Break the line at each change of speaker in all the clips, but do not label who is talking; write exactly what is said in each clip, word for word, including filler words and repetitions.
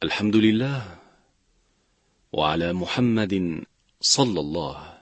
الحمد لله وعلى محمد صلى الله.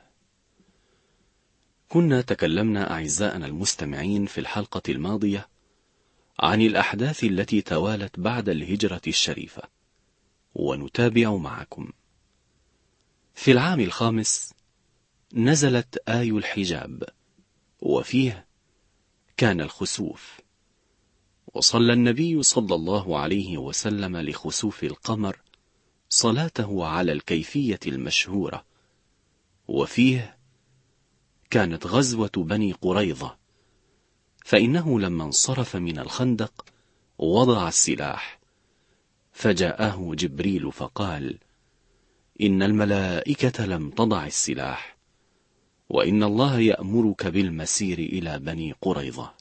كنا تكلمنا أعزائنا المستمعين في الحلقة الماضية عن الأحداث التي توالت بعد الهجرة الشريفة، ونتابع معكم. في العام الخامس نزلت آي الحجاب، وفيه كان الخسوف، وصلى النبي صلى الله عليه وسلم لخسوف القمر صلاته على الكيفية المشهورة. وفيه كانت غزوة بني قريظة، فإنه لما انصرف من الخندق وضع السلاح، فجاءه جبريل فقال: إن الملائكة لم تضع السلاح، وإن الله يأمرك بالمسير إلى بني قريظة.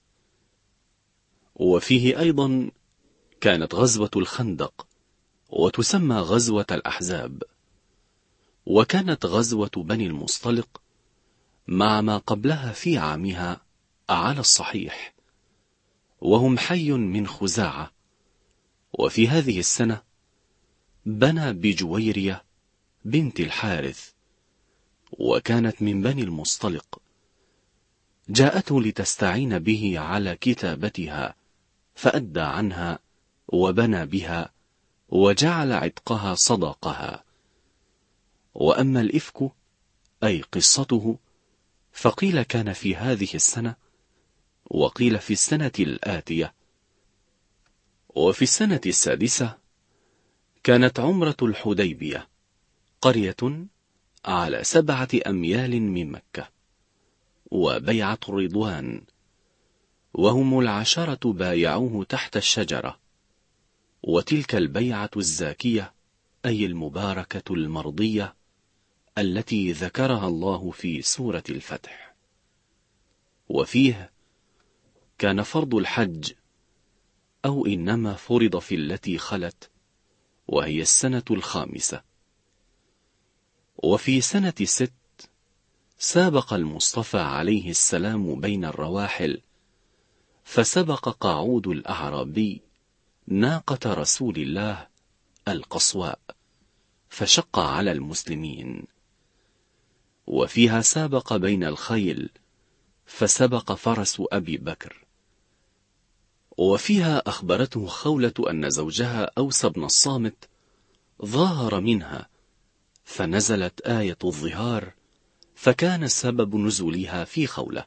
وفيه أيضا كانت غزوة الخندق، وتسمى غزوة الأحزاب. وكانت غزوة بني المصطلق مع ما قبلها في عامها على الصحيح، وهم حي من خزاعة. وفي هذه السنة بنى بجويرية بنت الحارث، وكانت من بني المصطلق، جاءته لتستعين به على كتابتها، فأدى عنها وبنى بها وجعل عتقها صداقها. وأما الإفك أي قصته فقيل كان في هذه السنة، وقيل في السنة الآتية. وفي السنة السادسة كانت عمرة الحديبية، قرية على سبعة أميال من مكة، وبيعة الرضوان، وهم العشرة بايعوه تحت الشجرة. وتلك البيعة الزاكية أي المباركة المرضية التي ذكرها الله في سورة الفتح. وفيه كان فرض الحج، أو إنما فرض في التي خلت، وهي السنة الخامسة. وفي سنة ست سابق المصطفى عليه السلام بين الرواحل، فسبق قعود الأعرابي ناقة رسول الله القصواء، فشق على المسلمين. وفيها سابق بين الخيل، فسبق فرس أبي بكر. وفيها أخبرته خولة أن زوجها أوس بن الصامت ظاهر منها، فنزلت آية الظهار، فكان سبب نزولها في خولة.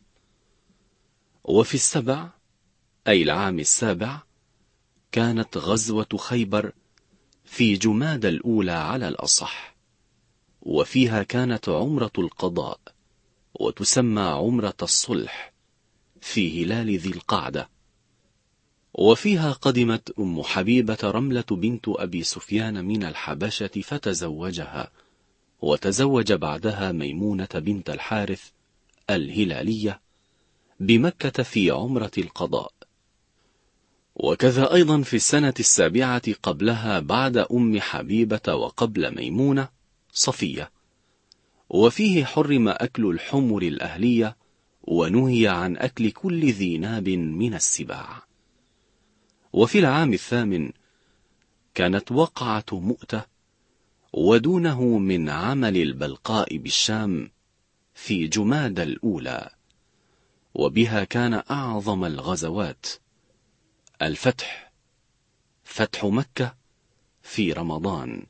وفي السبع أي العام السابع كانت غزوة خيبر في جماد الأولى على الأصح، وفيها كانت عمرة القضاء، وتسمى عمرة الصلح، في هلال ذي القعدة. وفيها قدمت أم حبيبة رملة بنت أبي سفيان من الحبشة فتزوجها، وتزوج بعدها ميمونة بنت الحارث الهلالية بمكة في عمرة القضاء. وكذا أيضا في السنة السابعة قبلها بعد أم حبيبة وقبل ميمونة صفية. وفيه حرم أكل الحمر الأهلية، ونهي عن أكل كل ذي ناب من السباع. وفي العام الثامن كانت وقعة مؤتة، ودونه من عمل البلقاء بالشام في جماد الأولى، وبها كان أعظم الغزوات الفتح، فتح مكة في رمضان،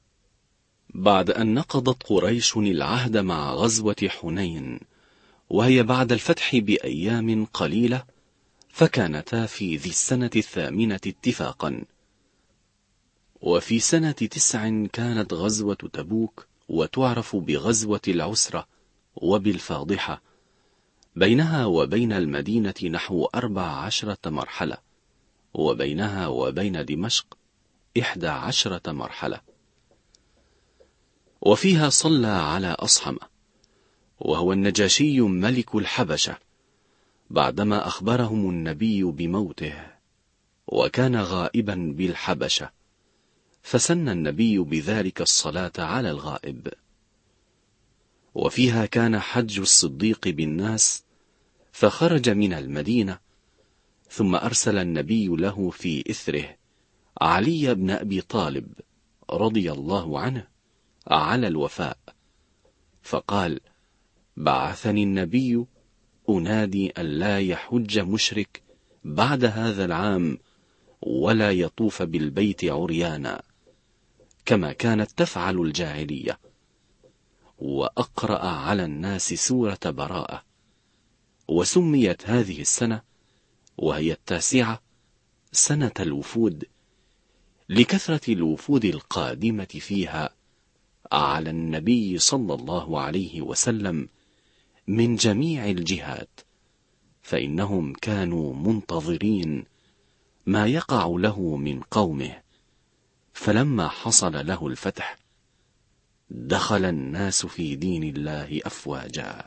بعد أن نقضت قريش العهد مع غزوة حنين، وهي بعد الفتح بأيام قليلة، فكانتا في ذي السنة الثامنة اتفاقا. وفي سنة تسع كانت غزوة تبوك، وتعرف بغزوة العسرة وبالفاضحة، بينها وبين المدينة نحو أربع عشرة مرحلة، وبينها وبين دمشق إحدى عشرة مرحلة. وفيها صلى على أصحمة، وهو النجاشي ملك الحبشة، بعدما أخبرهم النبي بموته، وكان غائبا بالحبشة، فسن النبي بذلك الصلاة على الغائب. وفيها كان حج الصديق بالناس، فخرج من المدينة، ثم أرسل النبي له في إثره علي بن أبي طالب رضي الله عنه على الوفاء، فقال: بعثني النبي أنادي أن لا يحج مشرك بعد هذا العام ولا يطوف بالبيت عريانا كما كانت تفعل الجاهلية، وأقرأ على الناس سورة براءة. وسميت هذه السنة وهي التاسعة سنة الوفود، لكثرة الوفود القادمة فيها على النبي صلى الله عليه وسلم من جميع الجهات، فإنهم كانوا منتظرين ما يقع له من قومه. فلما حصل له الفتح دخل الناس في دين الله أفواجا.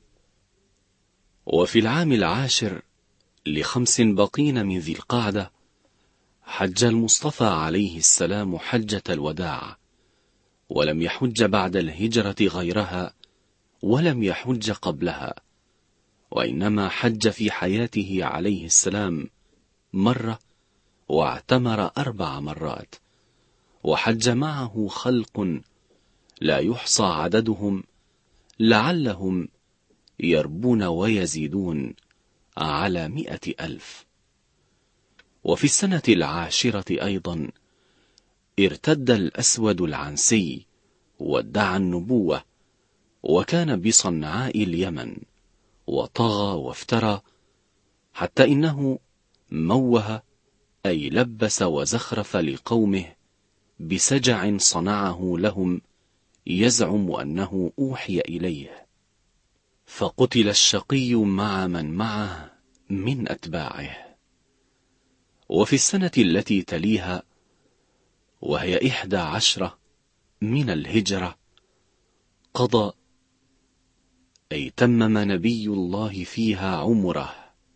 وفي العام العاشر لخمس بقين من ذي القعدة حج المصطفى عليه السلام حجة الوداع، ولم يحج بعد الهجرة غيرها، ولم يحج قبلها، وإنما حج في حياته عليه السلام مرة، واعتمر أربع مرات، وحج معه خلق لا يحصى عددهم، لعلهم يربون ويزيدون على مئة ألف. وفي السنة العاشرة أيضا ارتد الأسود العنسي وادعى النبوة، وكان بصنعاء اليمن، وطغى وافترى حتى إنه موه أي لبس وزخرف لقومه بسجع صنعه لهم، يزعم أنه أوحي إليه، فقتل الشقي مع من معه من أتباعه. وفي السنة التي تليها وهي إحدى عشرة من الهجرة قضى أي تمم نبي الله فيها عمره،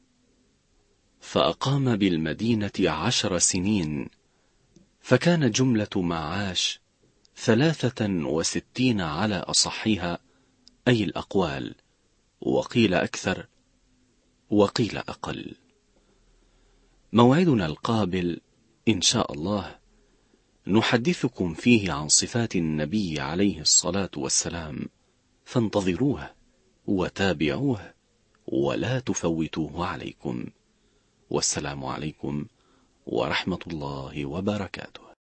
فأقام بالمدينة عشر سنين، فكان جملة معاش ثلاثة وستين على أصحها أي الأقوال، وقيل أكثر وقيل أقل. موعدنا القابل إن شاء الله نحدثكم فيه عن صفات النبي عليه الصلاة والسلام، فانتظروه وتابعوه ولا تفوتوه عليكم. والسلام عليكم ورحمة الله وبركاته.